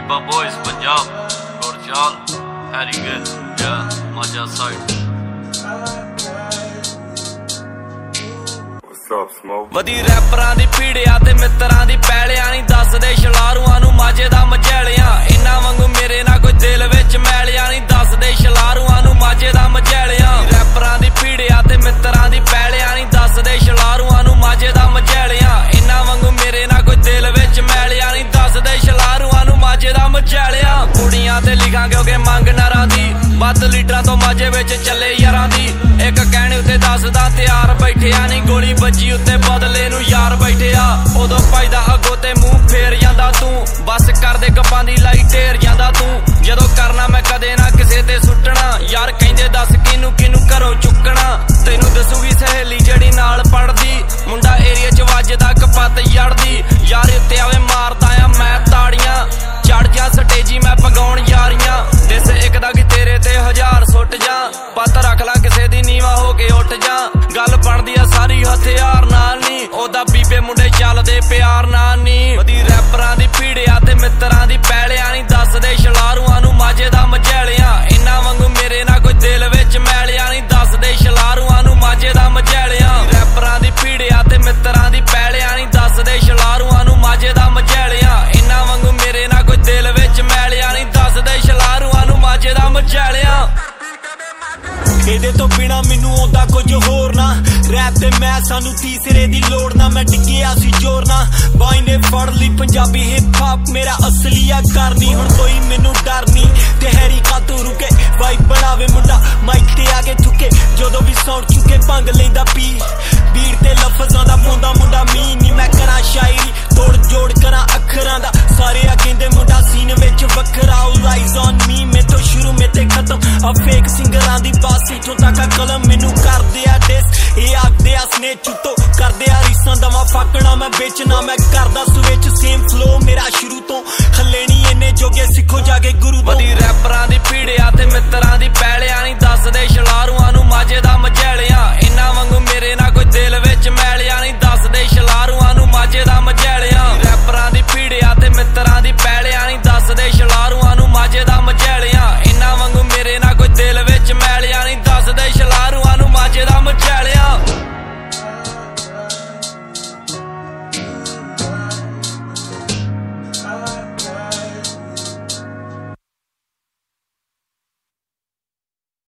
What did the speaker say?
Diba boys, Punjab, Gurjal, Harrygill, yeah, Maja side. What's up, Smoke? वधी रैपरां दी पीड़िया ते मित्रां दी पैलियां नहीं दसदे छलारूआं नूं माजे दा मझैलियां इन्ना वांगू मेरे ना कोई दिल विच मैलियां नहीं दसदे छलारूआं नूं माजे दा मझैलियां रैपरां दी पीड़िया ते मित्रां दी पैलियां नहीं दसदे छलारूआं नूं माजे दा मझैलियां इन्ना वांगू मेरे ना कोई दिल विच मैलियां नहीं दसदे छलारूआं नूं माजे दा मझैलियां कुड़ियां ते लिखां क्योंकि मंग नरां दी 7 लीटरां तो माजे विच चले यारां दी एक कहणे उत्ते 10 दा तैयार बैठिया नहीं गोली बजी उत्ते बदले नूं यार बैठिया उदों भजदा अगों ते मूंह फेर जांदा तूं बस कर दे गप्पां दी लाई ढेर जांदा तूं जदों करना मैं कदे ना किसे ते सुट्टना यार कहिंदे दस किनू किनू घरों चुकना तैनूं दसूगी सहेली जड़ी नाल पढ़दी मुंडा एरिया च वजदा कपत जड़दी यार उत्ते आवे मारदा आ मैं ताड़ियां चढ़ जा स्टेजी मैं पगाउण यारियां दिस एक दा कि तेरे ते 1000 सुट जा पत रख ला किसे दी नीवा हो के उठ जा गल बनदी आ सारी हथियार नाल नी ओदा बीबे मुंडे चलदे प्यार नाल नी वधी रैपरां दी पीड़िया ते मित्रां दी पैलियां नहीं दसदे छलारूआं नूं माजे दा मझैलियां इन्ना वांगू मेरे ना कोई दिल विच मैलियां नहीं दसदे छलारूआं नूं माजे दा मझैलियां रैपरां दी पीड़िया ते मित्रां दी पैलियां नहीं दसदे छलारूआं नूं माजे दा मझैलियां इन्ना वांगू मेरे ना कोई दिल विच मैलियां नहीं दसदे छलारूआं नूं माजे दा मझैलियां ਇਹਦੇ ਤੋਂ ਬਿਨਾ ਮੈਨੂੰ ਆਉਂਦਾ ਕੁਝ ਹੋਰ ਨਾ ਰੈਪ ਤੇ ਮੈਂ ਸਾਨੂੰ ਤੀਸਰੇ ਦੀ ਲੋੜ ਨਾ ਮੈਂ ਡਿੱਗਿਆ ਸੀ ਜ਼ੋਰ ਨਾ ਬਾਈ ਨੇ ਫੜ ਲਈ ਪੰਜਾਬੀ ਹਿਪ ਹੌਪ ਮੇਰਾ ਅਸਲੀ ਆ ਕਰਨੀ ਹੁਣ ਕੋਈ ਮੈਨੂੰ ਡਰ ਨਹੀਂ ਤੇ ਹੈਰੀ ਕਾਤੋਂ ਰੁਕੇ ਵਾਈਬ ਬਣਾਵੇ ਮੁੰਡਾ ਮਾਈਕ ਤੇ ਆ ਕੇ ਥੁੱਕੇ ਜਦੋਂ ਵੀ ਸਾਊਂਡ ਚੁੱਕੇ ਭੰਗ ਲੈਂਦਾ ਪੀ ਬੀਟ ਤੇ ਲਫ਼ਜ਼ਾਂ ਦਾ ਪਾਉਂਦਾ ਮੁੰਡਾ ਮੀ ਨਹੀਂ ਮੈਂ ਕਰਾਂ ਸ਼ਾਇਰੀ ਤੋੜ ਜੋੜ ਕਰਾਂ ਅੱਖਰਾਂ ਦਾ ਸਾਰੇ ਆ ਕਹਿੰਦੇ ਮੁੰਡਾ ਸੀਨ ਵਿੱਚ ਵੱਖਰਾ ਆਲ ਆਈਜ਼ ਔਨ ਮੀ ਮੇਤੋਂ ਸ਼ੁਰੂ ਮੇਤੇ ਖਤਮ ਆ ਫੇਕ ਸਿੰਗਰਾਂ ਦੀ ਬਾਸ ਇੱਥੋਂ ਤੱਕ ਕਲਮ ਮੈਨੂੰ ਕਰਦੇ ਆ ਡਿਸ ਇਹ ਆਖਦੇ ਆ ਸਨੇ ਚੁੱਤੋ ਕਰਦੇ ਆ ਰੀਸਾਂ ਦਵਾ ਫਾਕਣਾ ਮੈਂ ਵੇਚਣਾ ਮੈਂ ਕਰਦਾ ਸਵਿਚ ਸੇਮ ਫਲੋ ਮੇਰਾ ਸ਼ੁਰੂ ਤੋਂ ਹੱਲੇ ਨਹੀਂ ਇੰਨੇ ਜੋਗੇ ਸਿੱਖੋ ਜਾ ਕੇ ਗੁਰੂ ਤੋਂ ਵधी ਰੈਪਰਾਂ ਦੀ ਪੀੜਿਆ ਤੇ ਮਿੱਤਰਾਂ ਦੀ ਪੈਲ